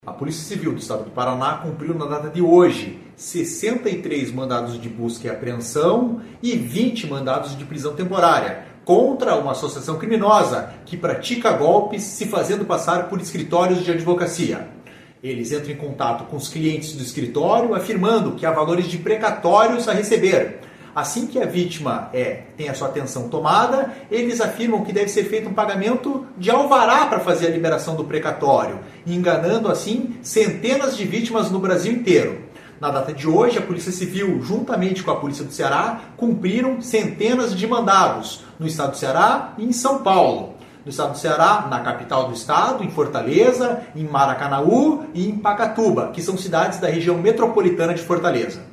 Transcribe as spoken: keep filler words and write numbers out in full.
A Polícia Civil do Estado do Paraná cumpriu na data de hoje sessenta e três mandados de busca e apreensão e vinte mandados de prisão temporária contra uma associação criminosa que pratica golpes se fazendo passar por escritórios de advocacia. Eles entram em contato com os clientes do escritório afirmando que há valores de precatórios a receber. Assim que a vítima é, tem a sua atenção tomada, eles afirmam que deve ser feito um pagamento de alvará para fazer a liberação do precatório, enganando assim centenas de vítimas no Brasil inteiro. Na data de hoje, a Polícia Civil, juntamente com a Polícia do Ceará, cumpriram centenas de mandados no estado do Ceará e em São Paulo. No estado do Ceará, na capital do estado, em Fortaleza, em Maracanaú e em Pacatuba, que são cidades da região metropolitana de Fortaleza.